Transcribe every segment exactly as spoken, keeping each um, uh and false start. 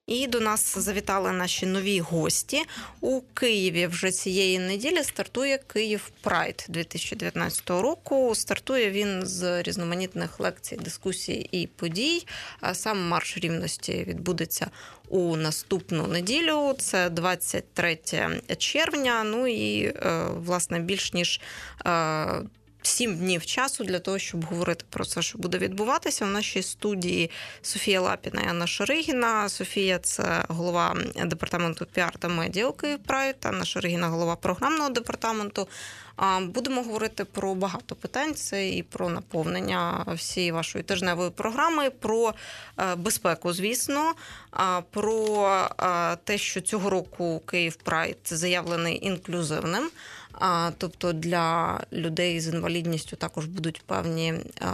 І до нас завітали наші нові гості. У Києві вже цієї неділі стартує Київ Прайд дві тисячі дев'ятнадцятого року. Стартує він з різноманітних лекцій, дискусій і подій. Сам марш рівності відбудеться у наступну неділю. Це двадцять третє червня. Ну і, власне, більш ніж сім днів часу для того, щоб говорити про це, що буде відбуватися. В нашій студії Софія Лапіна і Анна Шаригіна. Софія – це голова департаменту піар та медіа у Київ Прайд, Анна Шаригіна – голова програмного департаменту. Будемо говорити про багато питань. Це і про наповнення всієї вашої тижневої програми, про безпеку, звісно, про те, що цього року Київ Прайд заявлений інклюзивним. Тобто для людей з інвалідністю також будуть певні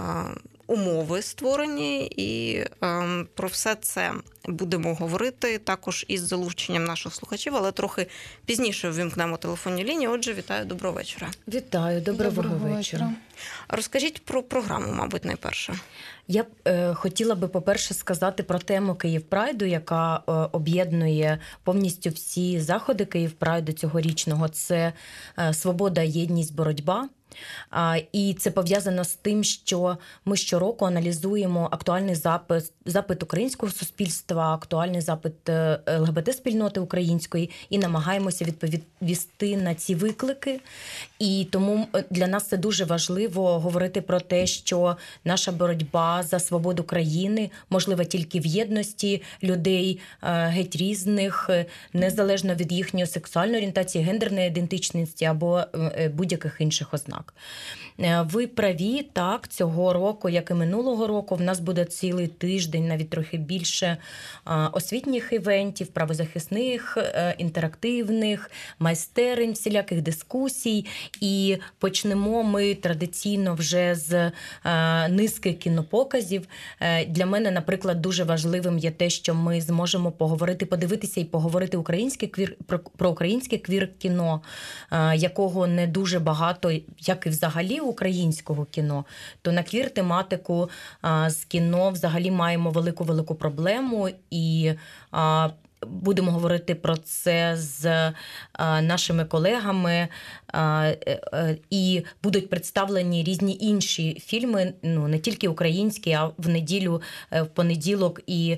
умови створені, і про все це будемо говорити також із залученням наших слухачів, але трохи пізніше ввімкнемо телефонні лінії. Отже, вітаю, доброго вечора. Вітаю, доброго, доброго вечора. вечора. Розкажіть про програму, мабуть, найперше. Я б е, хотіла би, по-перше, сказати про тему Київ Прайду, яка е, об'єднує повністю всі заходи Київ Прайду цьогорічного. Це е, свобода, єдність, боротьба. І це пов'язано з тим, що ми щороку аналізуємо актуальний запит, запит українського суспільства, актуальний запит ЛГБТ-спільноти української і намагаємося відповісти на ці виклики. І тому для нас це дуже важливо говорити про те, що наша боротьба за свободу країни можлива тільки в єдності людей геть різних, незалежно від їхньої сексуальної орієнтації, гендерної ідентичності або будь-яких інших ознак. Ви праві, так, цього року, як і минулого року, в нас буде цілий тиждень, навіть трохи більше освітніх івентів, правозахисних, інтерактивних, майстерень, всіляких дискусій. І почнемо ми традиційно вже з низки кінопоказів. Для мене, наприклад, дуже важливим є те, що ми зможемо поговорити, подивитися і поговорити українське квір, про, про українське квір-кіно, якого не дуже багато, як і взагалі українського кіно, то на квір-тематику а, з кіно взагалі маємо велику-велику проблему, і а, будемо говорити про це з а, нашими колегами, а, а, і будуть представлені різні інші фільми, ну, не тільки українські, а в неділю, в понеділок і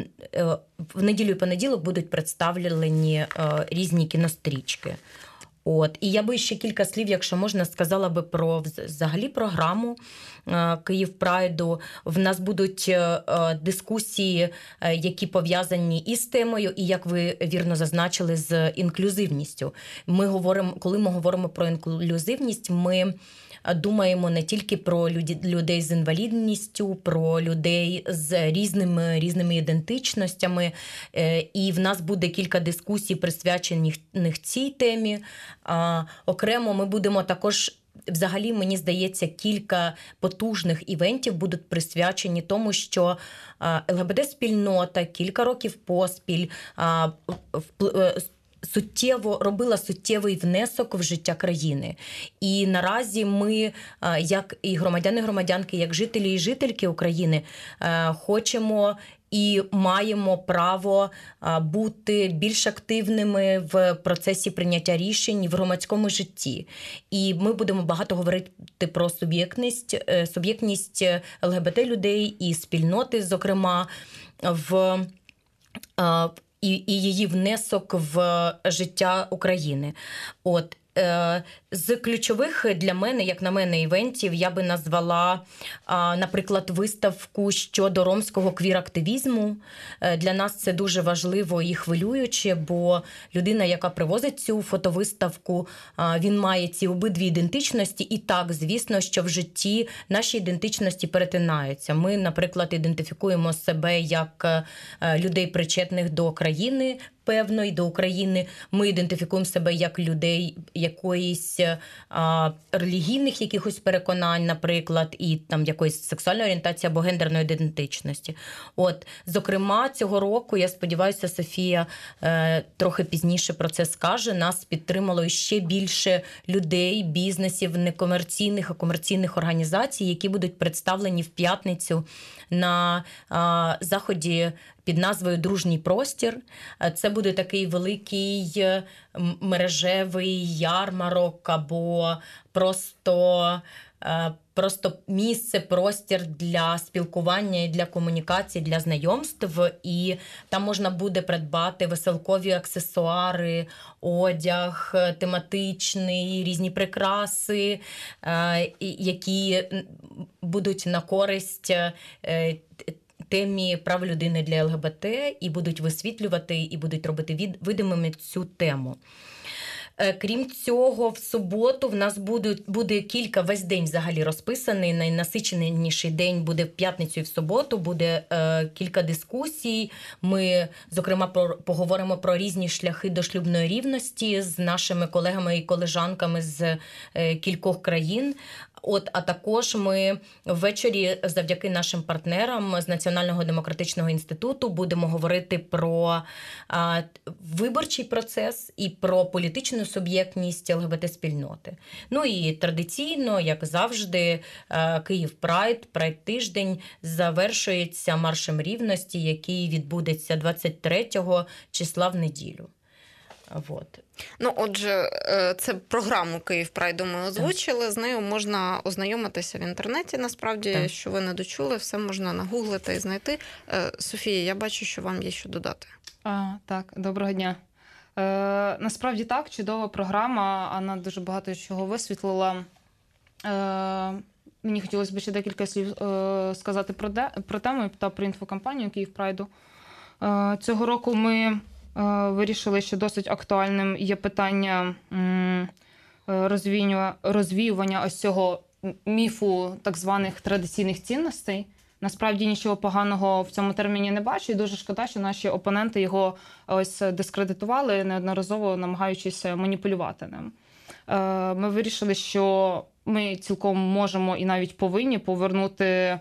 в неділю і понеділок будуть представлені а, різні кінострічки. От. І я би ще кілька слів, якщо можна, сказала би про взагалі програму Київ Прайду. В нас будуть дискусії, які пов'язані із темою, і, як ви вірно зазначили, з інклюзивністю. Ми говоримо, коли ми говоримо про інклюзивність, ми думаємо не тільки про людей з інвалідністю, про людей з різними, різними ідентичностями. І в нас буде кілька дискусій, присвячених цій темі. Окремо ми будемо також, взагалі, мені здається, кілька потужних івентів будуть присвячені тому, що ЛГБТ-спільнота кілька років поспіль суттєво робила суттєвий внесок в життя країни. І наразі ми, як і громадяни, громадянки, як жителі і жительки України, хочемо і маємо право бути більш активними в процесі прийняття рішень в громадському житті. І ми будемо багато говорити про суб'єктність, суб'єктність ЛГБТ-людей і спільноти, зокрема, в і, і її внесок в життя України. От. З ключових для мене, як на мене, івентів я би назвала, наприклад, виставку щодо ромського квір-активізму. Для нас це дуже важливо і хвилююче, бо людина, яка привозить цю фотовиставку, він має ці обидві ідентичності. І так, звісно, що в житті наші ідентичності перетинаються. Ми, наприклад, ідентифікуємо себе як людей, причетних до країни, певної, до України. Ми ідентифікуємо себе як людей якоїсь а, релігійних якихось переконань, наприклад, і там якоїсь сексуальної орієнтації або гендерної ідентичності. От, зокрема, цього року, я сподіваюся, Софія е, трохи пізніше про це скаже, нас підтримало ще більше людей, бізнесів, некомерційних, а комерційних організацій, які будуть представлені в п'ятницю на а, заході під назвою «Дружній простір». Це буде такий великий мережевий ярмарок або просто, просто місце, простір для спілкування і для комунікації, для знайомств. І там можна буде придбати веселкові аксесуари, одяг тематичний, різні прикраси, які будуть на користь темі прав людини для ЛГБТ і будуть висвітлювати, і будуть робити видимими цю тему. Крім цього, в суботу в нас буде, буде кілька, весь день взагалі розписаний, найнасиченіший день буде в п'ятницю і в суботу, буде е, кілька дискусій. Ми, зокрема, про, поговоримо про різні шляхи до шлюбної рівності з нашими колегами і колежанками з е, кількох країн. От, а також ми ввечері завдяки нашим партнерам з Національного демократичного інституту будемо говорити про а, виборчий процес і про політичну суб'єктність ЛГБТ-спільноти. Ну і традиційно, як завжди, Київ Прайд, Прайд-тиждень завершується маршем рівності, який відбудеться двадцять третього числа в неділю. Вот. Ну, отже, це програму Київ Прайду ми озвучили, з нею можна ознайомитися в інтернеті, насправді, так. Що ви не дочули, все можна нагуглити і знайти. Софія, я бачу, що вам є що додати. А, так, доброго дня. Е, насправді так, чудова програма, вона дуже багато чого висвітлила. Е, мені хотілося б ще декілька слів е, сказати про, де, про тему та про інфокампанію Київ Прайду. Е, цього року ми вирішили, що досить актуальним є питання розвіювання ось цього міфу так званих традиційних цінностей. Насправді нічого поганого в цьому терміні не бачу, і дуже шкода, що наші опоненти його ось дискредитували, неодноразово намагаючись маніпулювати ним. Ми вирішили, що ми цілком можемо і навіть повинні повернути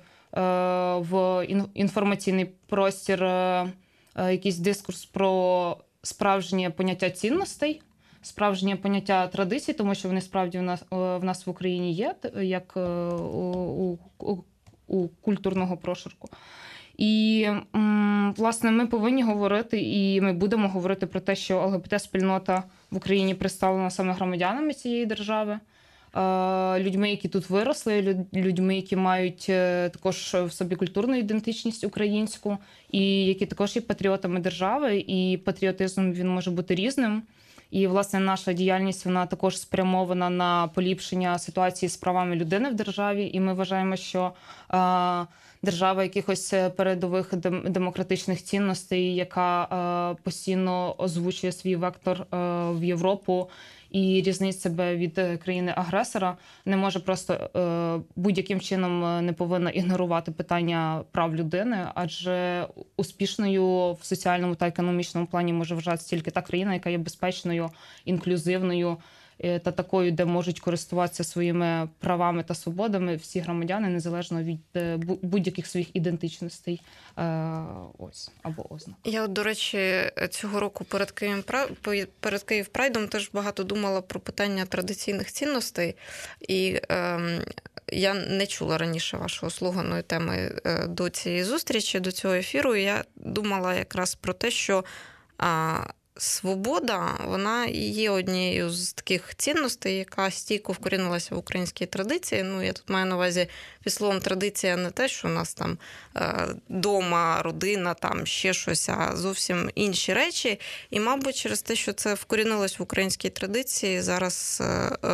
в інформаційний простір якийсь дискурс про справжнє поняття цінностей, справжнє поняття традицій, тому що вони справді в нас в, нас в Україні є, як у, у, у культурного прошарку. І, власне, ми повинні говорити, і ми будемо говорити про те, що ЛГБТ-спільнота в Україні представлена саме громадянами цієї держави, людьми, які тут виросли, людьми, які мають також в собі культурну ідентичність українську, і які також є патріотами держави, і патріотизм він може бути різним. І, власне, наша діяльність, вона також спрямована на поліпшення ситуації з правами людини в державі, і ми вважаємо, що е, держава якихось передових демократичних цінностей, яка е, постійно озвучує свій вектор е, в Європу, і різнить себе від країни-агресора, не може просто е, будь-яким чином не повинна ігнорувати питання прав людини, адже успішною в соціальному та економічному плані може вважатися тільки та країна, яка є безпечною, інклюзивною е, та такою, де можуть користуватися своїми правами та свободами всі громадяни, незалежно від е, будь-яких своїх ідентичностей е, ось, або ознак. Я, до речі, цього року перед Київ, перед Київ Прайдом теж багато думала про питання традиційних цінностей. І е, я не чула раніше вашого слогану і теми до цієї зустрічі, до цього ефіру. І я думала якраз про те, що а, свобода, вона є однією з таких цінностей, яка стійко вкорінилася в українській традиції. Ну, я тут маю на увазі під словом традиція не те, що у нас там дома, родина, там ще щось, а зовсім інші речі. І, мабуть, через те, що це вкорінилось в українській традиції, зараз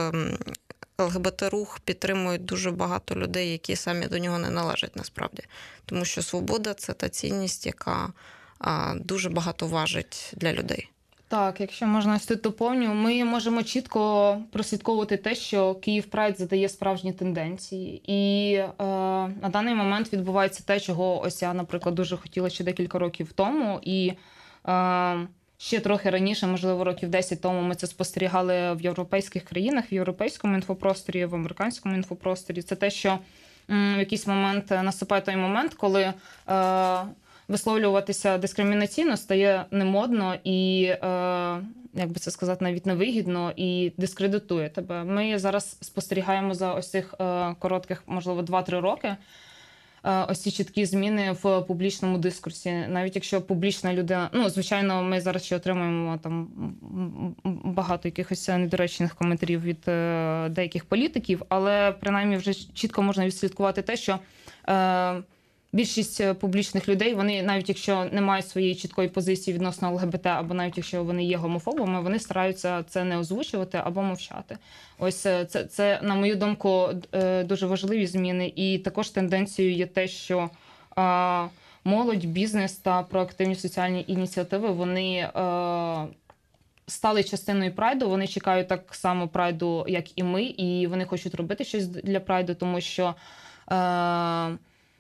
ЛГБТ-рух підтримують дуже багато людей, які самі до нього не належать насправді. Тому що свобода – це та цінність, яка дуже багато важить для людей. Так, якщо можна ось тут доповню, ми можемо чітко прослідковувати те, що Київ Прайд задає справжні тенденції. І е, на даний момент відбувається те, чого ось я, наприклад, дуже хотіла ще декілька років тому. І е, ще трохи раніше, можливо, років десять тому ми це спостерігали в європейських країнах, в європейському інфопросторі, в американському інфопросторі. Це те, що м, в якийсь момент наступає той момент, коли Е, висловлюватися дискримінаційно стає немодно і, е, як би це сказати, навіть невигідно і дискредитує тебе. Ми зараз спостерігаємо за ось цих е, коротких, можливо, два-три роки ось ці чіткі зміни в публічному дискурсі. Навіть якщо публічна людина, ну, звичайно, ми зараз ще отримуємо там багато якихось недоречних коментарів від деяких політиків, але принаймні вже чітко можна відслідкувати те, що е, більшість публічних людей, вони навіть якщо не мають своєї чіткої позиції відносно ЛГБТ, або навіть якщо вони є гомофобами, вони стараються це не озвучувати або мовчати. Ось це, це на мою думку, дуже важливі зміни. І також тенденцією є те, що а, молодь, бізнес та проактивні соціальні ініціативи, вони а, стали частиною прайду, вони чекають так само прайду, як і ми, і вони хочуть робити щось для прайду, тому що а,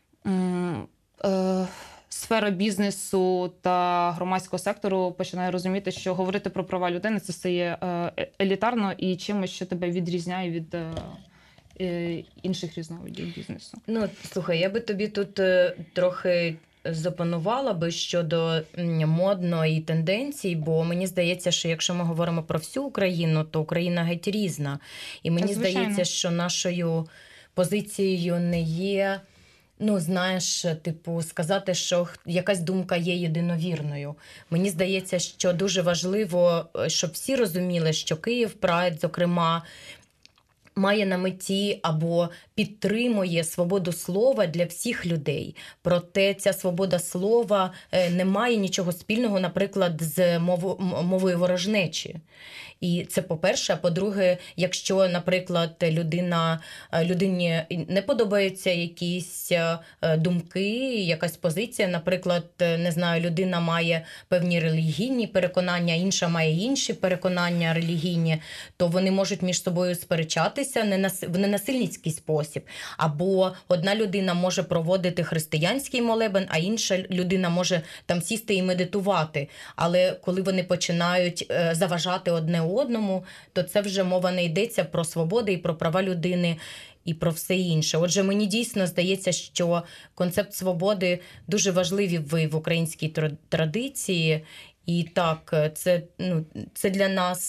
сфера бізнесу та громадського сектору починає розуміти, що говорити про права людини – це стає елітарно і чимось, що тебе відрізняє від інших різновидів бізнесу. Ну, слухай, я би тобі тут трохи запанувала би щодо модної тенденції, бо мені здається, що якщо ми говоримо про всю Україну, то Україна геть різна. І мені Звичайно. здається, що нашою позицією не є, ну, знаєш, типу, сказати, що якась думка є єдиновірною. Мені здається, що дуже важливо, щоб всі розуміли, що Київ Прайд, зокрема, має на меті або підтримує свободу слова для всіх людей. Проте ця свобода слова не має нічого спільного, наприклад, з мовою ворожнечі. І це по-перше. А по-друге, якщо, наприклад, людина, людині не подобаються якісь думки, якась позиція, наприклад, не знаю, людина має певні релігійні переконання, інша має інші переконання релігійні, то вони можуть між собою сперечатися в ненасильницький спосіб. Або одна людина може проводити християнський молебен, а інша людина може там сісти і медитувати. Але коли вони починають заважати одне одному, то це вже мова не йдеться про свободи і про права людини і про все інше. Отже, мені дійсно здається, що концепт свободи дуже важливий в українській традиції. І так, це, ну, це для нас,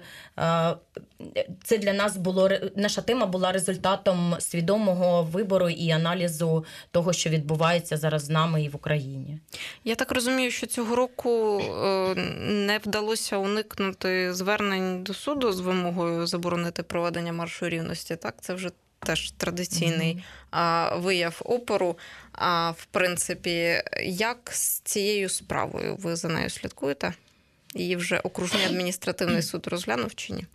це для нас було, наша тема була результатом свідомого вибору і аналізу того, що відбувається зараз з нами і в Україні. Я так розумію, що цього року не вдалося уникнути звернень до суду з вимогою заборонити проведення маршу рівності. Так, це вже теж традиційний mm-hmm. вияв опору. А в принципі, як з цією справою? Ви за нею слідкуєте? Її вже окружний адміністративний суд розглянув чи ні?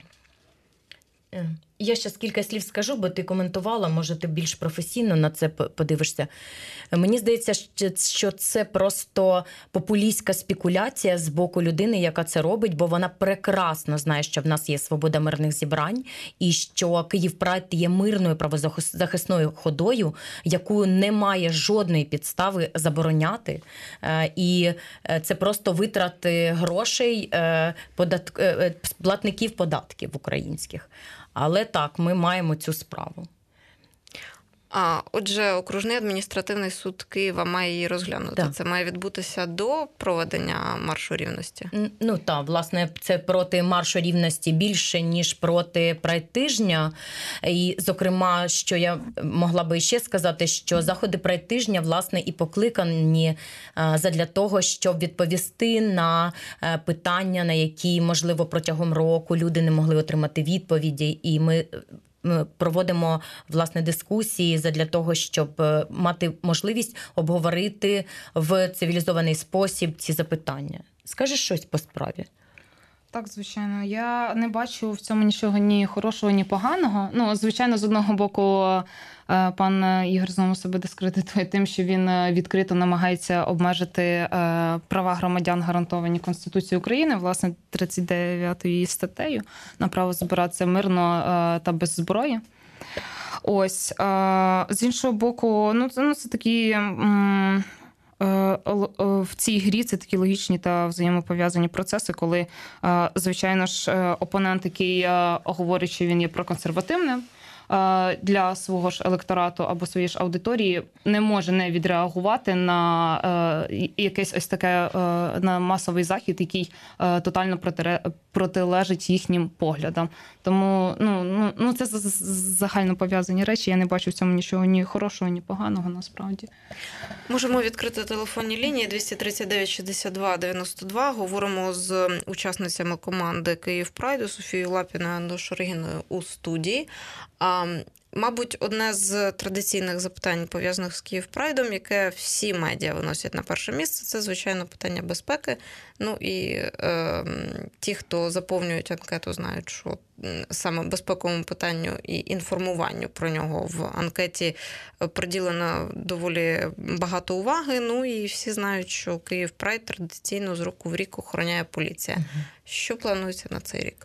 Я ще кілька слів скажу, бо ти коментувала, може ти більш професійно на це подивишся. Мені здається, що це просто популістська спекуляція з боку людини, яка це робить, бо вона прекрасно знає, що в нас є свобода мирних зібрань і що Київ Прайд є мирною правозахисною ходою, яку немає жодної підстави забороняти. І це просто витрати грошей платників податків українських. Але так, ми маємо цю справу. А, отже, окружний адміністративний суд Києва має її розглянути. Так. Це має відбутися до проведення маршу рівності? Ну так, власне, це проти маршу рівності більше, ніж проти прайд-тижня. І, зокрема, що я могла би ще сказати, що заходи прайд-тижня, власне, і покликані задля того, щоб відповісти на питання, на які, можливо, протягом року люди не могли отримати відповіді. І ми Ми проводимо, власне, дискусії задля того, щоб мати можливість обговорити в цивілізований спосіб ці запитання. Скажеш щось по справі? Так, звичайно. Я не бачу в цьому нічого ні хорошого, ні поганого. Ну, звичайно, з одного боку, пан Ігор знову себе дискредитує тим, що він відкрито намагається обмежити права громадян, гарантовані Конституцією України, власне, тридцять дев'ятою статтею, на право збиратися мирно та без зброї. Ось. З іншого боку, ну, це, ну, це такі... В цій грі це такі логічні та взаємопов'язані процеси, коли, звичайно ж, опонент, який говорить, що він є проконсервативним, для свого ж електорату або своєї ж аудиторії не може не відреагувати на якесь ось таке, на масовий захід, який тотально протилежить їхнім поглядам. Тому ну, ну, ну це загально пов'язані речі. Я не бачу в цьому нічого ні хорошого, ні поганого насправді. Можемо відкрити телефонні лінії двісті тридцять дев'ять шістдесят два дев'яносто два. Говоримо з учасницями команди Київ Прайду Софією Лапіною, Анною Шуригіною у студії. Мабуть, одне з традиційних запитань, пов'язаних з Київ Прайдом, яке всі медіа виносять на перше місце, це, звичайно, питання безпеки. Ну і е, ті, хто заповнюють анкету, знають, що саме безпековому питанню і інформуванню про нього в анкеті приділено доволі багато уваги. Ну і всі знають, що Київ Прайд традиційно з року в рік охороняє поліція. Що планується на цей рік?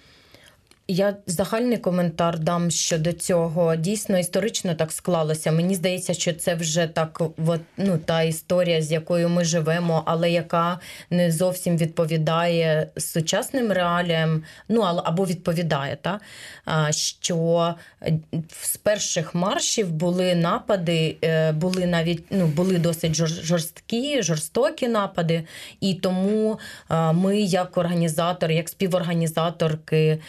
Я загальний коментар дам щодо цього. Дійсно, історично так склалося. Мені здається, що це вже так, от, ну, та історія, з якою ми живемо, але яка не зовсім відповідає сучасним реаліям, ну, або відповідає, та? Що з перших маршів були напади, були навіть, ну, були досить жорсткі, жорстокі напади, і тому ми, як організатор, як співорганізаторки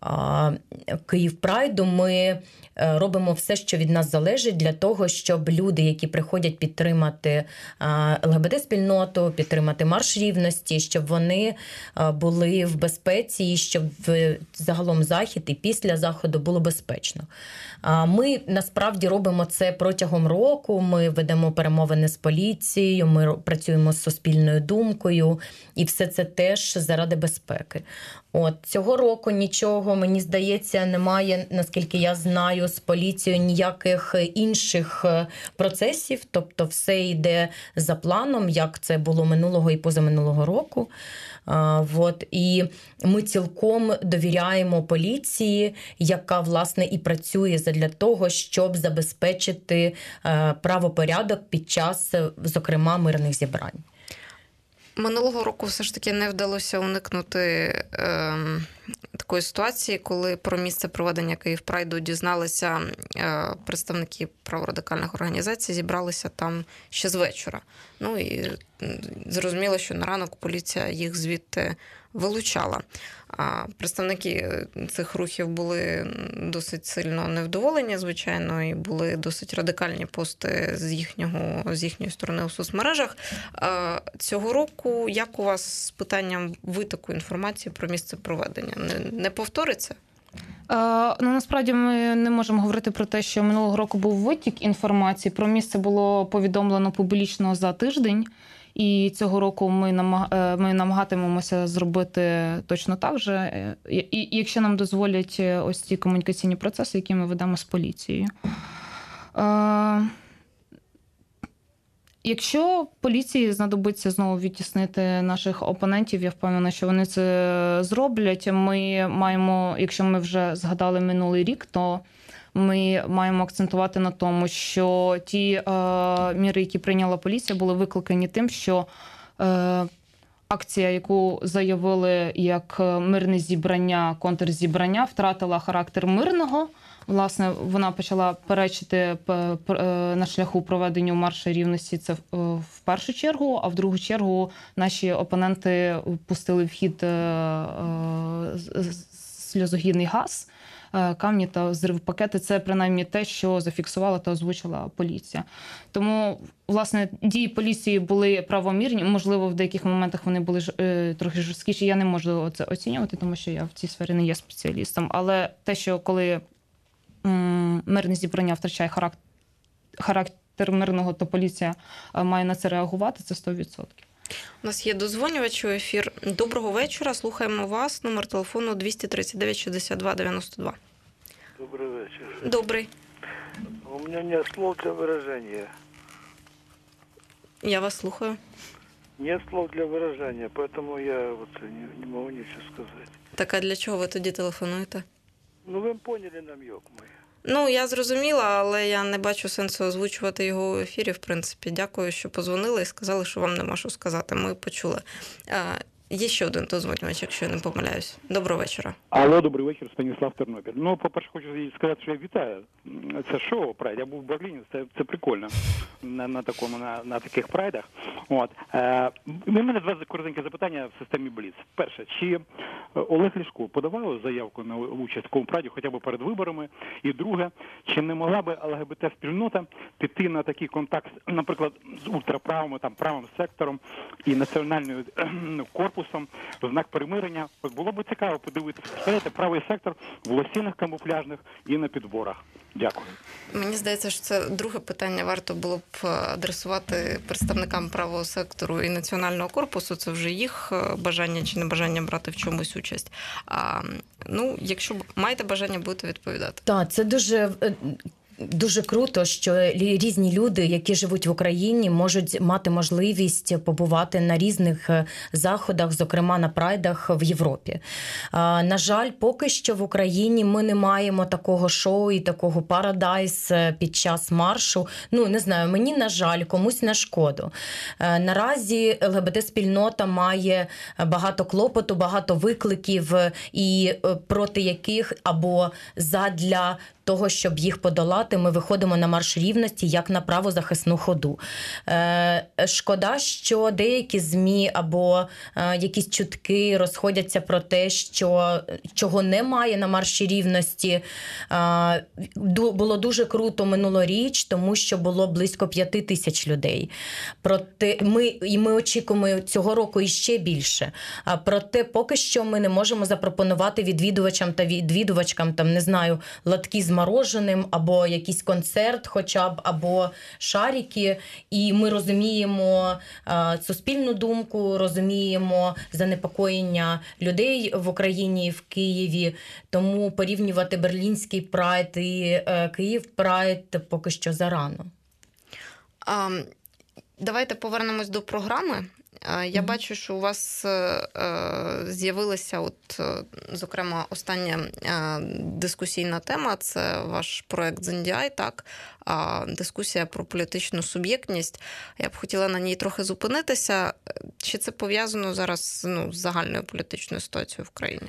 Київ Прайду, ми робимо все, що від нас залежить для того, щоб люди, які приходять підтримати ЛГБТ-спільноту, підтримати марш рівності, щоб вони були в безпеці і щоб загалом захід і після заходу було безпечно. Ми насправді робимо це протягом року, ми ведемо перемовини з поліцією, ми працюємо з суспільною думкою, і все це теж заради безпеки. От цього року нічого, мені здається, немає, наскільки я знаю, з поліцією ніяких інших процесів, тобто все йде за планом, як це було минулого і позаминулого року. От, і ми цілком довіряємо поліції, яка, власне, і працює задля того, щоб забезпечити правопорядок під час, зокрема, мирних зібрань. Минулого року все ж таки не вдалося уникнути е, такої ситуації, коли про місце проведення Київ Прайду дізналися е, представники праворадикальних організацій, зібралися там ще з вечора. Ну і зрозуміло, що на ранок поліція їх звідти вилучала. А представники цих рухів були досить сильно невдоволені, звичайно, і були досить радикальні пости з їхнього, з їхньої сторони у соцмережах. Цього року як у вас з питанням витоку інформації про місце проведення? Не, не повториться? Uh, ну, насправді ми не можемо говорити про те, що минулого року був витік інформації. Про місце було повідомлено публічно за тиждень. І цього року ми, намаг... ми намагатимемося зробити точно так же, і, і якщо нам дозволять ось ці комунікаційні процеси, які ми ведемо з поліцією. Е... Якщо поліції знадобиться знову відтіснити наших опонентів, я впевнена, що вони це зроблять. Ми маємо, якщо ми вже згадали минулий рік, то ми маємо акцентувати на тому, що ті е, міри, які прийняла поліція, були викликані тим, що е, акція, яку заявили як мирне зібрання, контрзібрання, втратила характер мирного. Власне, вона почала перечити на шляху проведення маршу рівності, це в першу чергу, а в другу чергу наші опоненти пустили в хід сльозогінний газ, камні та взривпакети. Це принаймні те, що зафіксувала та озвучила поліція. Тому, власне, дії поліції були правомірні. Можливо, в деяких моментах вони були трохи жорсткіші. Я не можу це оцінювати, тому що я в цій сфері не є спеціалістом. Але те, що коли мирне зібрання втрачає характер, характер мирного, то поліція має на це реагувати, це сто відсотків. У нас є дозвонювач у ефір. Доброго вечора, слухаємо вас. Номер телефону двісті тридцять дев'ять шістдесят два дев'яносто два. Добрый вечер. Добрый. У меня нет слов для выражения. Я вас слухаю. Нет слов для выражения, поэтому я вот не, не могу ничего сказать. Так, а для чого ви тоді телефонуєте? Ну, ви поняли намек мой. Ну, я зрозуміла, але я не бачу сенсу озвучувати його у ефірі, в принципі. Дякую, що позвонили і сказали, що вам нема що сказати. Ми почули. Є ще один дозвонювач, якщо я не помиляюсь. Доброго вечора. Алло, добрий вечір, Станіслав Тернопіль. Ну, по-перше, хочу сказати, що я вітаю. Це шоу прайд. Я був в Берліні, це, це прикольно на, на, такому, на, на таких прайдах. От. Е, у мене два коротенькі запитання в системі Бліц. Перше, чи Олег Ляшко подавав заявку на участь в такому прайді, хоча б перед виборами? І друге, чи не могла би ЛГБТ-спільнота піти на такий контакт, наприклад, з ультраправими, там, правим сектором і національним корпусом в знак примирення? От було б цікаво подивитися, знаєте, правий сектор в лосінах камуфляжних і на підборах. Дякую. Мені здається, що це друге питання варто було б адресувати представникам правого сектору і національного корпусу. Це вже їх бажання чи небажання брати в чомусь участь. А, ну, якщо маєте бажання, будете відповідати. Так, це дуже... Дуже круто, що різні люди, які живуть в Україні, можуть мати можливість побувати на різних заходах, зокрема на прайдах в Європі. На жаль, поки що в Україні ми не маємо такого шоу і такого парадайс під час маршу. Ну, не знаю, мені, на жаль, комусь на шкоду. Наразі ЛГБТ-спільнота має багато клопоту, багато викликів, і проти яких або задля того, щоб їх подолати, ми виходимо на марш рівності як на правозахисну ходу. Е, шкода, що деякі ЗМІ або е, якісь чутки розходяться про те, що чого немає на марші рівності. Е, було дуже круто минулоріч, тому що було близько п'яти тисяч людей. Проте ми, і ми очікуємо цього року іще більше. А проте поки що ми не можемо запропонувати відвідувачам та відвідувачкам, там, не знаю, лотки з мороженим, або якийсь концерт хоча б, або шарики. І ми розуміємо а, суспільну думку, розуміємо занепокоєння людей в Україні і в Києві. Тому порівнювати Берлінський прайд і е, Київ прайд поки що зарано. А, давайте повернемось до програми. Я бачу, що у вас з'явилася, от, зокрема, остання дискусійна тема – це ваш проект «Зендіай», так? Дискусія про політичну суб'єктність. Я б хотіла на ній трохи зупинитися. Чи це пов'язано зараз, ну, з загальною політичною ситуацією в країні?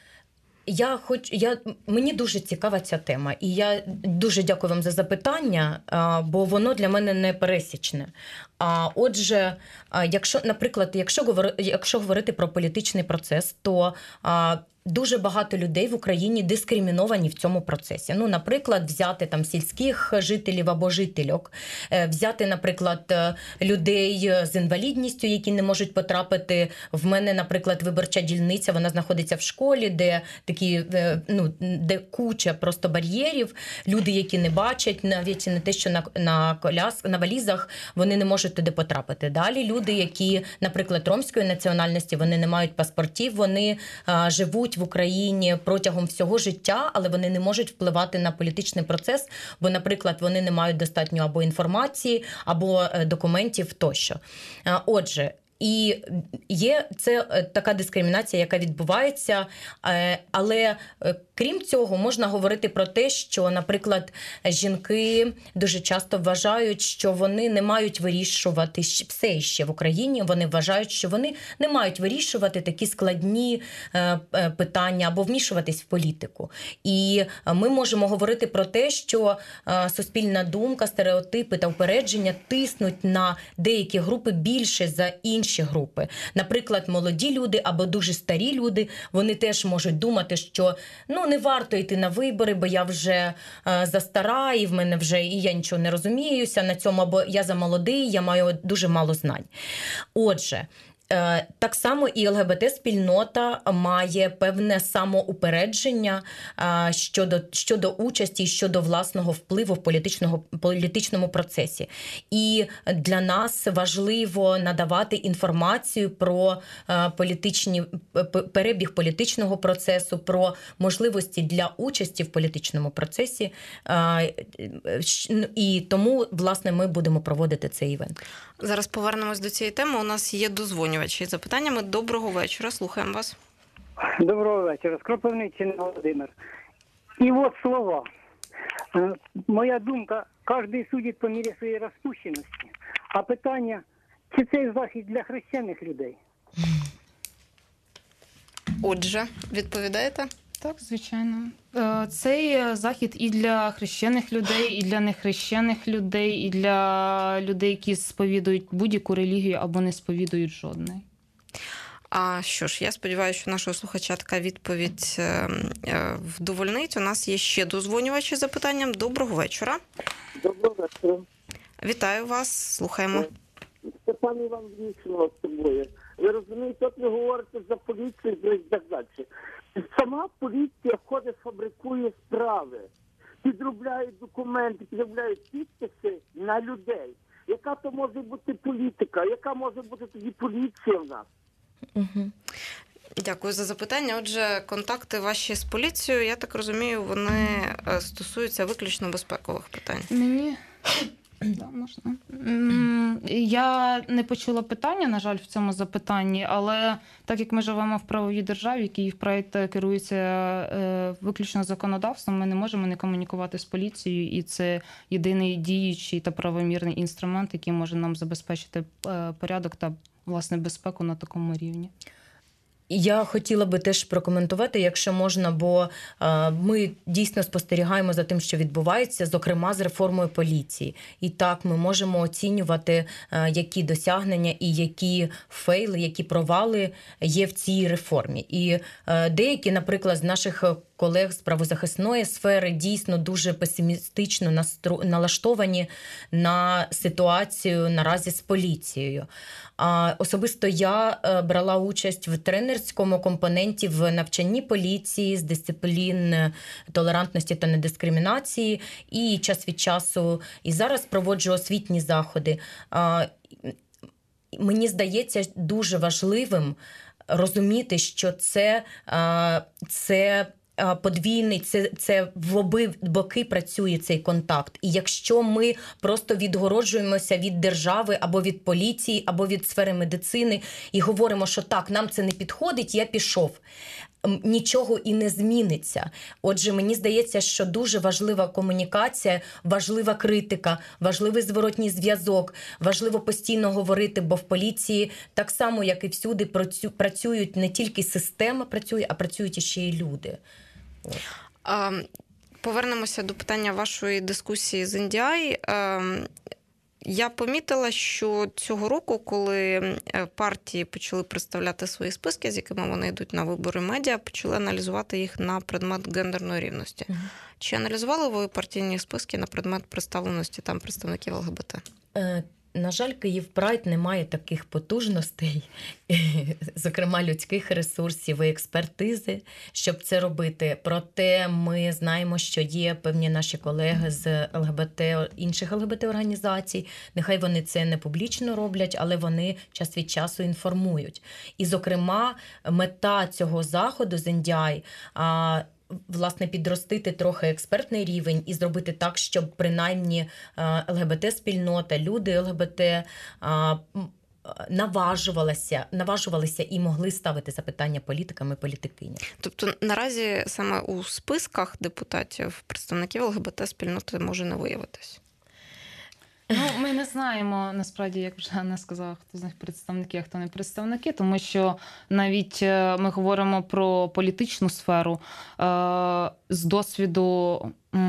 Я хоч я мені дуже цікава ця тема, і я дуже дякую вам за запитання, бо воно для мене не пересічне. А отже, якщо, наприклад, якщо говорити, якщо говорити про політичний процес, то дуже багато людей в Україні дискриміновані в цьому процесі. Ну, наприклад, взяти там сільських жителів або жительок, взяти, наприклад, людей з інвалідністю, які не можуть потрапити. В мене, наприклад, виборча дільниця, вона знаходиться в школі, де такі, ну, де куча просто бар'єрів. Люди, які не бачать, навіть не те, що на, на коляс, на валізах, вони не можуть туди потрапити. Далі люди, які, наприклад, ромської національності, вони не мають паспортів, вони а, живуть в Україні протягом всього життя, але вони не можуть впливати на політичний процес, бо, наприклад, вони не мають достатньо або інформації, або документів тощо. Отже, і є це така дискримінація, яка відбувається, але крім цього можна говорити про те, що, наприклад, жінки дуже часто вважають, що вони не мають вирішувати все ще в Україні, вони вважають, що вони не мають вирішувати такі складні питання або вмішуватись в політику. І ми можемо говорити про те, що суспільна думка, стереотипи та упередження тиснуть на деякі групи більше за інші групи. Наприклад, молоді люди або дуже старі люди, вони теж можуть думати, що ну не варто йти на вибори, бо я вже е, застара, і в мене вже і я нічого не розуміюся на цьому, або я замолодий, я маю дуже мало знань. Отже, так само і ЛГБТ-спільнота має певне самоупередження щодо, щодо участі, щодо власного впливу в політичному, політичному процесі. І для нас важливо надавати інформацію про політичні, перебіг політичного процесу, про можливості для участі в політичному процесі. І тому, власне, ми будемо проводити цей івент. Зараз повернемось до цієї теми. У нас є дозвонювачі з запитаннями. Доброго вечора. Слухаємо вас. Доброго вечора. З Кропивниччини Володимир. І от слова. Моя думка, кожен судить по мірі своєї розпущеності. А питання, чи цей захід для хрещених людей? Отже, відповідаєте? Так, звичайно. Е, Цей захід і для хрещених людей, і для нехрещених людей, і для людей, які сповідують будь-яку релігію або не сповідують жодної. А що ж, я сподіваюся, що нашого слухача така відповідь вдовольнить. У нас є ще дозвонювачі з запитанням. Доброго вечора. Доброго вечора. Вітаю вас, слухаємо. Степан Іван Вічного з тобою. Ви розумієте, от ви говорите за поліцію і так далі. Сама поліція ходить, фабрикує справи, підробляють документи, підробляють підписи на людей. Яка то може бути політика? Яка може бути тоді поліція в нас? Угу. Дякую за запитання. Отже, контакти ваші з поліцією, я так розумію, вони стосуються виключно безпекових питань. Мені... Да, можна. Я не почула питання, на жаль, в цьому запитанні, але так як ми живемо в правовій державі, Київпрайд керується виключно законодавством, ми не можемо не комунікувати з поліцією, і це єдиний діючий та правомірний інструмент, який може нам забезпечити порядок та, власне, безпеку на такому рівні. Я хотіла би теж прокоментувати, якщо можна, бо е, ми дійсно спостерігаємо за тим, що відбувається, зокрема з реформою поліції. І так, ми можемо оцінювати, е, які досягнення і які фейли, які провали є в цій реформі. І е, деякі, наприклад, з наших колег з правозахисної сфери дійсно дуже песимістично настру... налаштовані на ситуацію наразі з поліцією. А особисто я брала участь в тренерському компоненті в навчанні поліції з дисциплін толерантності та недискримінації і час від часу і зараз проводжу освітні заходи. Мені здається дуже важливим розуміти, що це, це подвійний, це, це в оби боки працює цей контакт. І якщо ми просто відгороджуємося від держави, або від поліції, або від сфери медицини і говоримо, що так, нам це не підходить, я пішов, нічого і не зміниться. Отже, мені здається, що дуже важлива комунікація, важлива критика, важливий зворотній зв'язок, важливо постійно говорити, бо в поліції так само, як і всюди, працюють не тільки система працює, а працюють іще й люди. А, повернемося до питання вашої дискусії з ен ді ай. А, я помітила, що цього року, коли партії почали представляти свої списки, з якими вони йдуть на вибори медіа, почали аналізувати їх на предмет гендерної рівності. Угу. Чи аналізували ви партійні списки на предмет представленості там представників ел ге бе те? Е, на жаль, Київпрайд не має таких потужностей, зокрема людських ресурсів і експертизи, щоб це робити. Проте ми знаємо, що є певні наші колеги з ел ге бе те, інших ел ге бе те-організацій. Нехай вони це не публічно роблять, але вони час від часу інформують. І, зокрема, мета цього заходу з ен ді ай – власне, підростити трохи експертний рівень і зробити так, щоб принаймні ел ге бе те-спільнота, люди ел ге бе те наважувалися, наважувалися і могли ставити запитання політикам і політикиням. Тобто наразі саме у списках депутатів представників ел ге бе те-спільноти може не виявитись? Ну, ми не знаємо, насправді, як вже Анна сказала, хто з них представники, а хто не представники, тому що навіть ми говоримо про політичну сферу. З досвіду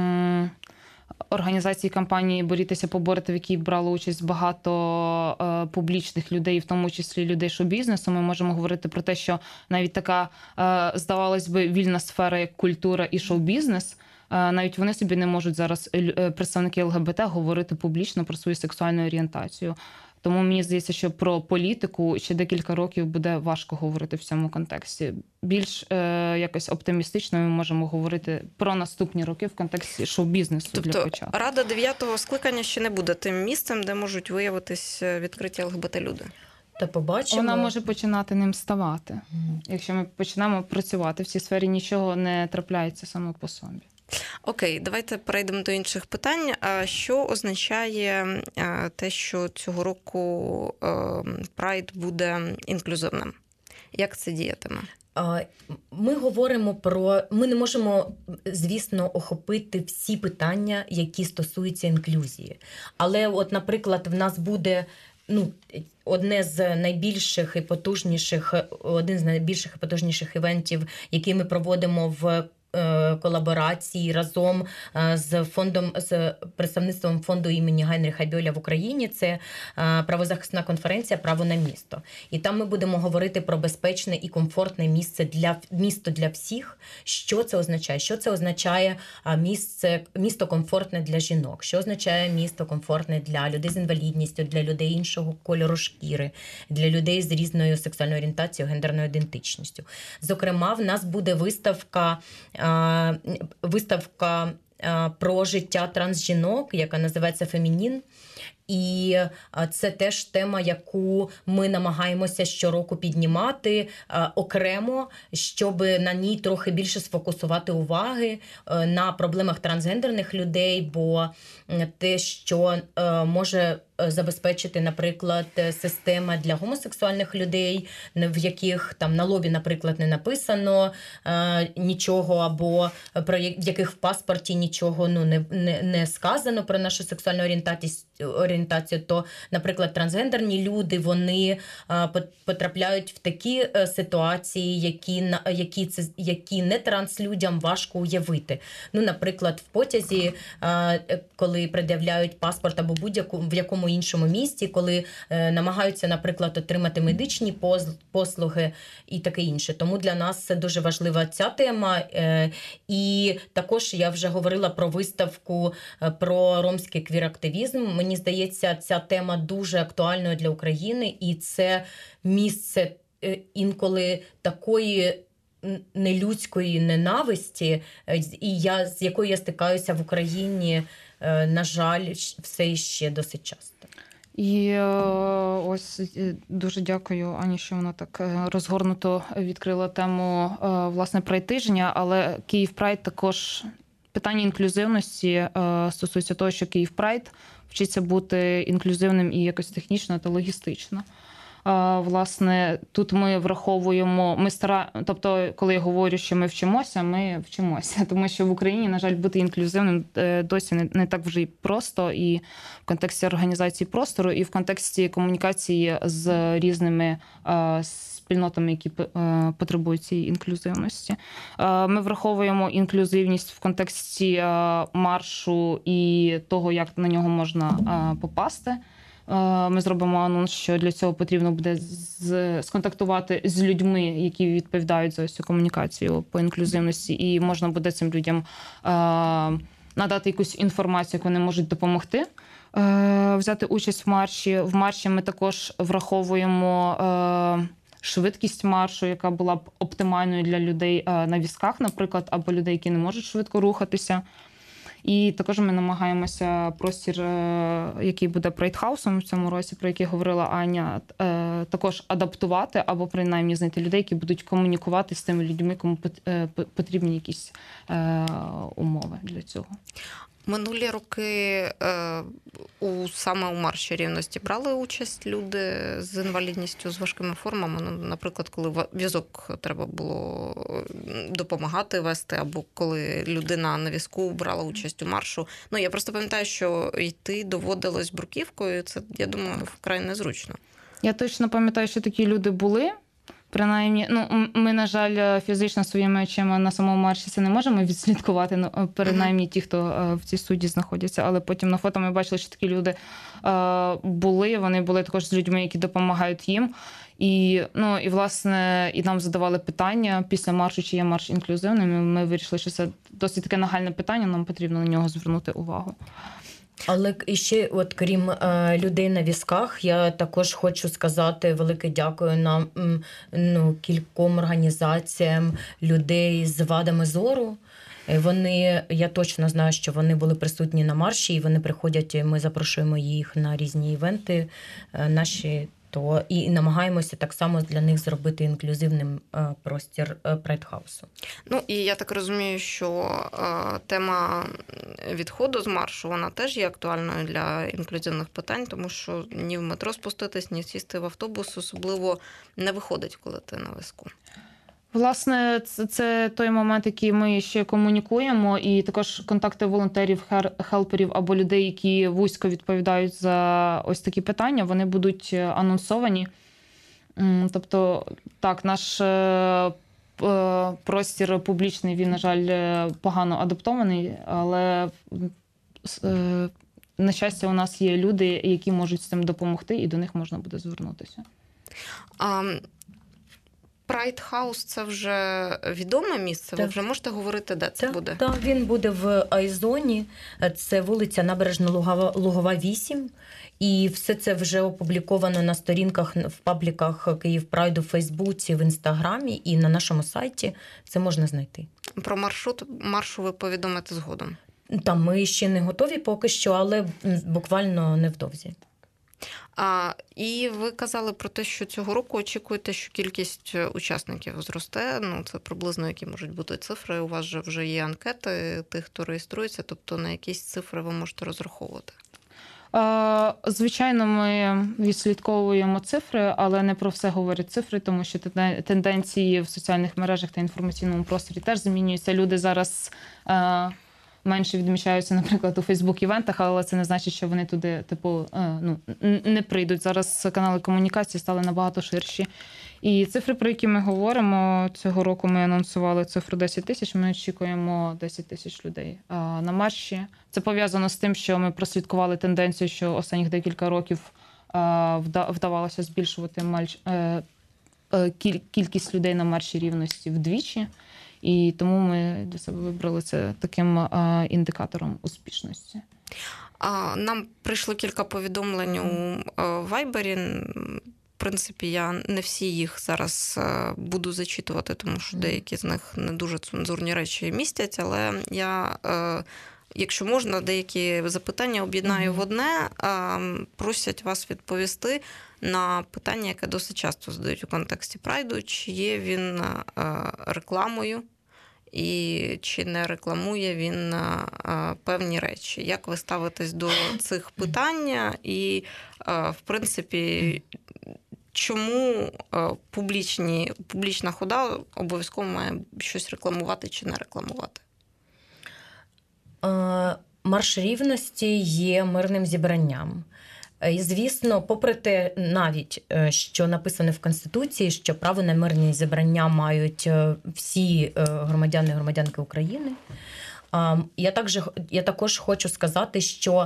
організації кампанії «Борітеся, поборете», в якій брало участь багато публічних людей, в тому числі людей шоу-бізнесу, ми можемо говорити про те, що навіть така, здавалось би, вільна сфера, як культура і шоу-бізнес, навіть вони собі не можуть зараз, представники ел ге бе те, говорити публічно про свою сексуальну орієнтацію. Тому мені здається, що про політику ще декілька років буде важко говорити в цьому контексті. Більш е, якось оптимістично ми можемо говорити про наступні роки в контексті шоу-бізнесу, тобто, для початку. Тобто Рада дев'ятого скликання ще не буде тим місцем, де можуть виявитись відкриті ел ге бе те-люди? Та побачимо. Вона може починати ним ставати. Mm. Якщо ми почнемо працювати в цій сфері, нічого не трапляється само по собі. Окей, давайте перейдемо до інших питань. Що означає те, що цього року Прайд буде інклюзивним? Як це діятиме? Ми говоримо про... Ми не можемо, звісно, охопити всі питання, які стосуються інклюзії. Але, от, наприклад, в нас буде ну, одне з найбільших і потужніших, один з найбільших і потужніших івентів, які ми проводимо в колаборації разом з фондом, з представництвом фонду імені Гайнріха Бьоля в Україні. Це правозахисна конференція «Право на місто». І там ми будемо говорити про безпечне і комфортне місце для місто для всіх. Що це означає? Що це означає місце, місто комфортне для жінок? Що означає місто комфортне для людей з інвалідністю, для людей іншого кольору шкіри, для людей з різною сексуальною орієнтацією, гендерною ідентичністю? Зокрема, в нас буде виставка виставка про життя трансжінок, яка називається «Фемінін». І це теж тема, яку ми намагаємося щороку піднімати окремо, щоб на ній трохи більше сфокусувати уваги на проблемах трансгендерних людей, бо те, що може забезпечити, наприклад, система для гомосексуальних людей, в яких там на лобі, наприклад, не написано е, нічого, або про яких в паспорті нічого ну, не, не, не сказано про нашу сексуальну орієнтацію, то, наприклад, трансгендерні люди, вони е, потрапляють в такі ситуації, які, які, це, які не транслюдям важко уявити. Ну, наприклад, в потязі, е, коли пред'являють паспорт або будь-яку в якому іншому місті, коли е, намагаються, наприклад, отримати медичні послуги і таке інше. Тому для нас це дуже важлива ця тема. Е, і також я вже говорила про виставку е, про ромський квір-активізм. Мені здається, ця тема дуже актуальною для України, і це місце е, інколи такої нелюдської ненависті, і я, з якою я стикаюся в Україні, на жаль, все ще досить часто. І ось дуже дякую, Ані, що вона так розгорнуто відкрила тему, власне, прайд-тижня, але Київ Прайд також, питання інклюзивності стосується того, що Київ Прайд вчиться бути інклюзивним і якось технічно та логістично. Власне, тут ми враховуємо, ми стара... тобто, коли я говорю, що ми вчимося, ми вчимося, тому що в Україні, на жаль, бути інклюзивним досі не, не так вже й просто, і в контексті організації простору, і в контексті комунікації з різними е, спільнотами, які е, потребують цієї інклюзивності. Е, ми враховуємо інклюзивність в контексті е, маршу і того, як на нього можна е, попасти. Ми зробимо анонс, що для цього потрібно буде сконтактувати з людьми, які відповідають за цю комунікацію по інклюзивності, і можна буде цим людям надати якусь інформацію, як вони можуть допомогти взяти участь в марші. В марші ми також враховуємо швидкість маршу, яка була б оптимальною для людей на візках, наприклад, або людей, які не можуть швидко рухатися. І також ми намагаємося простір, який буде прайд-хаусом в цьому році, про який говорила Аня, також адаптувати або принаймні знайти людей, які будуть комунікувати з тими людьми, кому потрібні якісь умови для цього. Минулі роки у саме у марші рівності брали участь люди з інвалідністю, з важкими формами. Ну, наприклад, коли візок треба було допомагати вести, або коли людина на візку брала участь у маршу. Ну, я просто пам'ятаю, що йти доводилось бруківкою. Це, я думаю, вкрай незручно. Я точно пам'ятаю, що такі люди були. Принаймні, ну, ми, на жаль, фізично своїми очима на самому марші це не можемо відслідкувати, ну, принаймні ті, хто в цій суді знаходяться, але потім на фото ми бачили, що такі люди е, були, вони були також з людьми, які допомагають їм. І, ну, і, власне, і нам задавали питання після маршу, чи є марш інклюзивним, і ми вирішили, що це досить таке нагальне питання, нам потрібно на нього звернути увагу. Але ще, от крім е, людей на візках, я також хочу сказати велике дякую нам ну, кільком організаціям людей з вадами зору. Вони, я точно знаю, що вони були присутні на марші, і вони приходять, ми запрошуємо їх на різні івенти наші. То і намагаємося так само для них зробити інклюзивним простір прайд-хаусу. Ну, і я так розумію, що е, тема відходу з маршу, вона теж є актуальною для інклюзивних питань, тому що ні в метро спуститись, ні сісти в автобус особливо не виходить, коли ти на візку. Власне, це, це той момент, який ми ще комунікуємо, і також контакти волонтерів, хелперів або людей, які вузько відповідають за ось такі питання, вони будуть анонсовані. Тобто, так, наш простір публічний, він, на жаль, погано адаптований, але, на щастя, у нас є люди, які можуть з цим допомогти, і до них можна буде звернутися. Um... Прайд Хаус – це вже відоме місце? Так. Ви вже можете говорити, де це так, буде? Так, він буде в Айзоні. Це вулиця Набережно-Лугова, вісім. І все це вже опубліковано на сторінках, в пабліках Київ Прайду, в Фейсбуці, в Інстаграмі і на нашому сайті. Це можна знайти. Про маршрут маршу ви повідомите згодом? Там ми ще не готові поки що, але буквально невдовзі. А, і ви казали про те, що цього року очікуєте, що кількість учасників зросте. Ну, це приблизно які можуть бути цифри. У вас же вже є анкети тих, хто реєструється, тобто на якісь цифри ви можете розраховувати? Звичайно, ми відслідковуємо цифри, але не про все говорять цифри, тому що тенденції в соціальних мережах та інформаційному просторі теж змінюються. Люди зараз менше відмічаються, наприклад, у Фейсбук-івентах, але це не значить, що вони туди, типу, ну, не прийдуть. Зараз канали комунікації стали набагато ширші. І цифри, про які ми говоримо, цього року ми анонсували цифру десять тисяч, ми очікуємо десять тисяч людей на марші. Це пов'язано з тим, що ми прослідкували тенденцію, що останніх декілька років вдавалося збільшувати кількість людей на марші рівності вдвічі. І тому ми для себе вибрали це таким індикатором успішності. Нам прийшло кілька повідомлень у Вайбері. В принципі, я не всі їх зараз буду зачитувати, тому що деякі з них не дуже цензурні речі містять, але я, якщо можна, деякі запитання об'єднаю mm-hmm. в одне. Просять вас відповісти на питання, яке досить часто задають у контексті Прайду, чи є він рекламою і чи не рекламує він певні речі. Як ви ставитесь до цих питань і, в принципі, чому публічні, публічна хода обов'язково має щось рекламувати чи не рекламувати? Марш рівності є мирним зібранням. І, звісно, попри те, навіть, що написано в Конституції, що право на мирні зібрання мають всі громадяни і громадянки України, я також, я також хочу сказати, що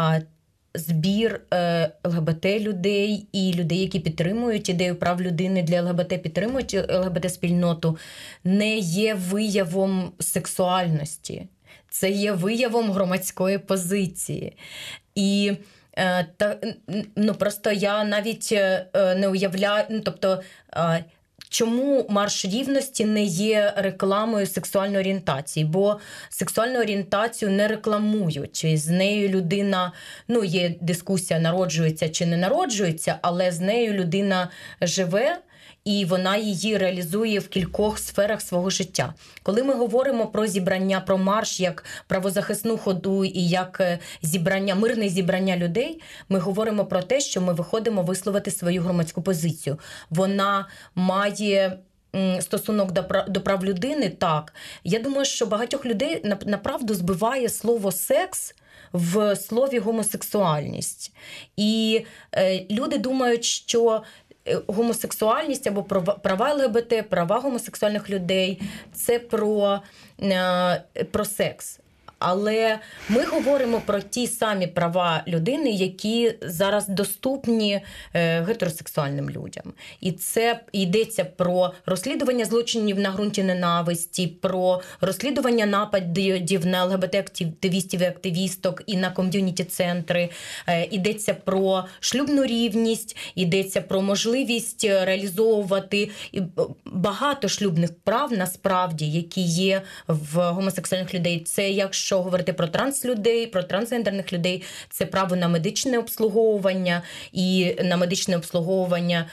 збір ЛГБТ-людей і людей, які підтримують ідею прав людини для ЛГБТ, підтримують ЛГБТ-спільноту, не є виявом сексуальності. Це є виявом громадської позиції. І та, ну, просто я навіть не уявляю, ну, тобто, чому марш рівності не є рекламою сексуальної орієнтації? Бо сексуальну орієнтацію не рекламують. З нею людина, ну, є дискусія, народжується чи не народжується, але з нею людина живе, і вона її реалізує в кількох сферах свого життя. Коли ми говоримо про зібрання, про марш як правозахисну ходу і як зібрання, мирне зібрання людей, ми говоримо про те, що ми виходимо висловити свою громадську позицію. Вона має стосунок до прав людини, так. Я думаю, що багатьох людей направду збиває слово «секс» в слові «гомосексуальність». І е, люди думають, що гомосексуальність або права ЛГБТ, права гомосексуальних людей – це про, про секс. Але ми говоримо про ті самі права людини, які зараз доступні гетеросексуальним людям. І це йдеться про розслідування злочинів на ґрунті ненависті, про розслідування нападів на ЛГБТ-активістів і активісток і на ком'юніті-центри. Йдеться про шлюбну рівність, йдеться про можливість реалізовувати багато шлюбних прав, насправді, які є в гомосексуальних людей. Це якщо Якщо говорити про транслюдей, про трансгендерних людей, це право на медичне обслуговування і на медичне обслуговування,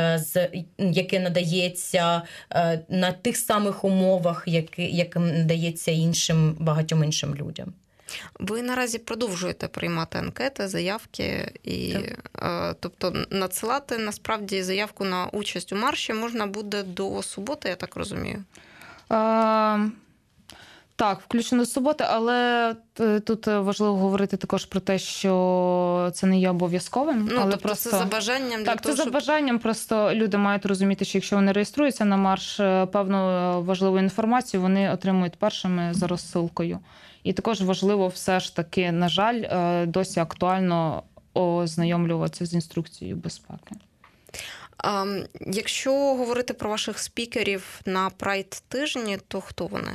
яке надається на тих самих умовах, яким надається іншим, багатьом іншим людям. Ви наразі продовжуєте приймати анкети, заявки, і е, тобто надсилати насправді заявку на участь у марші можна буде до суботи, я так розумію? А, так, включно до суботи, але тут важливо говорити також про те, що це не є обов'язковим. Ну, але тобто просто... це за бажанням? Для так, того, це за щоб... бажанням, просто люди мають розуміти, що якщо вони реєструються на марш, певну важливу інформацію вони отримують першими за розсилкою. І також важливо все ж таки, на жаль, досі актуально ознайомлюватися з інструкцією безпеки. А, якщо говорити про ваших спікерів на Прайд-тижні, то хто вони?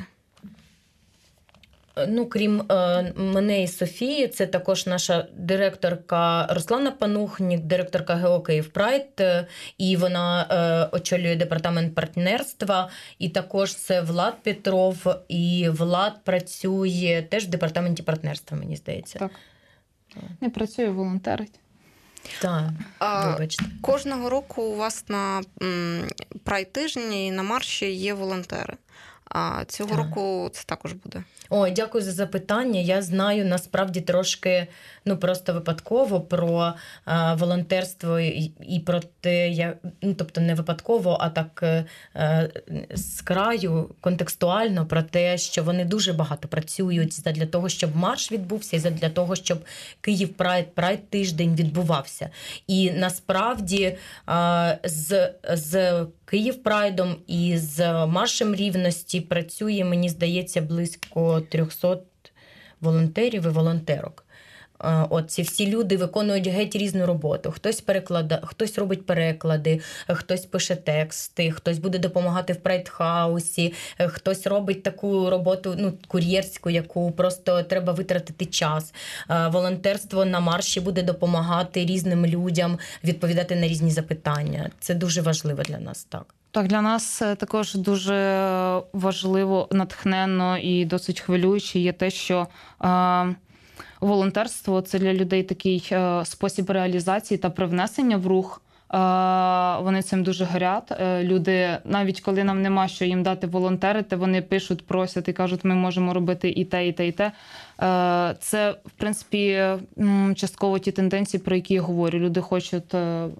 Ну, крім е, мене і Софії, це також наша директорка Руслана Панухнік, директорка ГО Київ Прайд, е, і вона е, очолює департамент партнерства, і також це Влад Петров, і Влад працює теж в департаменті партнерства, мені здається. Так. Не працює, волонтерить. Так, вибачте. Кожного року у вас на Прайд-тижні і на марші є волонтери. А цього так. року це також буде? Ой, дякую за запитання. Я знаю насправді трошки, ну просто випадково про е, волонтерство і, і про те, я, ну тобто не випадково, а так е, з краю контекстуально про те, що вони дуже багато працюють для того, щоб марш відбувся, і для того, щоб Київ Прайд, Прайд тиждень відбувався. І насправді е, з, з Київ Прайдом і з маршем рівності працює, мені здається, близько трьохсот волонтерів і волонтерок. От ці всі люди виконують геть різну роботу. Хтось перекладає, хтось робить переклади, хтось пише тексти, хтось буде допомагати в Прайд-хаусі, хтось робить таку роботу, ну, кур'єрську, яку просто треба витратити час. Волонтерство на марші буде допомагати різним людям відповідати на різні запитання. Це дуже важливо для нас, так. Так, для нас також дуже важливо, натхненно і досить хвилююче є те, що е, волонтерство – це для людей такий е, спосіб реалізації та привнесення в рух. Е, вони цим дуже горять. Е, люди, навіть коли нам нема що їм дати волонтерити, вони пишуть, просять і кажуть, ми можемо робити і те, і те, і те. Е, це, в принципі, частково ті тенденції, про які я говорю. Люди хочуть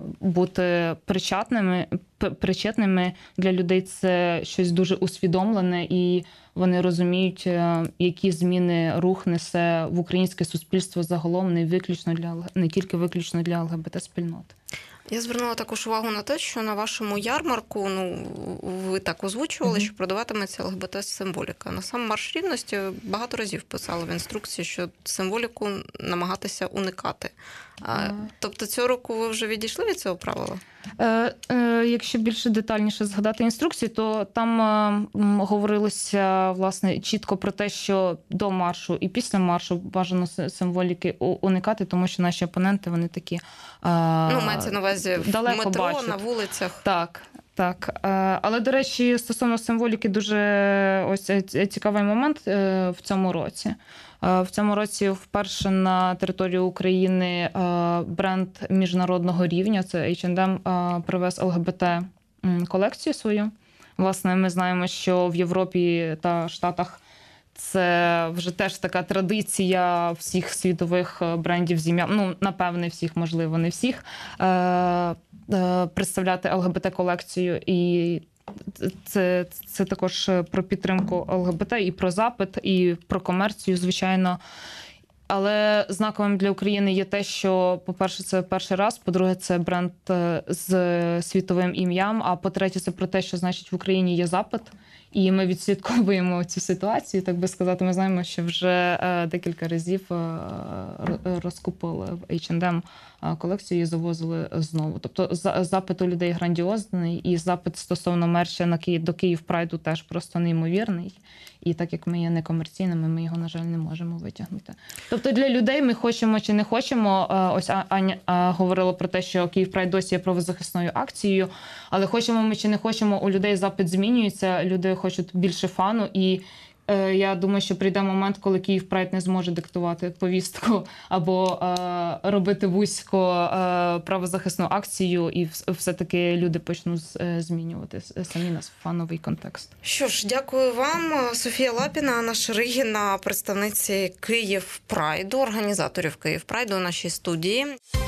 бути причетними, причетними. Для людей це щось дуже усвідомлене, і вони розуміють, які зміни рух несе в українське суспільство загалом, не виключно для, не тільки виключно для ЛГБТ-спільноти. Я звернула також увагу на те, що на вашому ярмарку, ну, ви так озвучували, mm-hmm. що продаватиметься ЛГБТ-символіка. На сам марш рівності багато разів писали в інструкції, що символіку намагатися уникати. Mm-hmm. Тобто цього року ви вже відійшли від цього правила? Е, е, якщо більше детальніше згадати інструкції, то там е, говорилося, власне, чітко про те, що до маршу і після маршу бажано символіки уникати, тому що наші опоненти, вони такі е, ну, мається на увазі в метро, бачать. На вулицях. Так, так. Е, але, до речі, стосовно символіки, дуже ось цікавий момент е, в цьому році. В цьому році вперше на території України бренд міжнародного рівня, це ейч енд ем, привез ЛГБТ-колекцію свою. Власне, ми знаємо, що в Європі та Штатах це вже теж така традиція всіх світових брендів з ім'ям, ну, напевне, всіх, можливо, не всіх, представляти ЛГБТ-колекцію. І Це, це також про підтримку ЛГБТ і про запит, і про комерцію, звичайно. Але знаковим для України є те, що, по-перше, це перший раз, по-друге, це бренд з світовим ім'ям, а по-третє, це про те, що, значить, в Україні є запит, і ми відслідковуємо цю ситуацію, так би сказати. Ми знаємо, що вже декілька разів розкупили в ейч енд ем колекцію і завозили знову. Тобто запит у людей грандіозний, і запит стосовно мерча на Київ, до Київ Прайду теж просто неймовірний. І так як ми є некомерційними, ми його, на жаль, не можемо витягнути. Тобто для людей ми хочемо чи не хочемо, ось Аня говорила про те, що Київ Прайд досі є правозахисною акцією, але хочемо ми чи не хочемо, у людей запит змінюється, люди хочуть більше фану, і е, я думаю, що прийде момент, коли Київ Прайд не зможе диктувати повістку або е, робити вузько е, правозахисну акцію, і вс- все-таки люди почнуть е, змінювати самі нас фановий контекст. Що ж, дякую вам. Софія Лапіна, Анна Шеригіна, представниці Київ Прайду, організаторів Київ Прайду у нашій студії.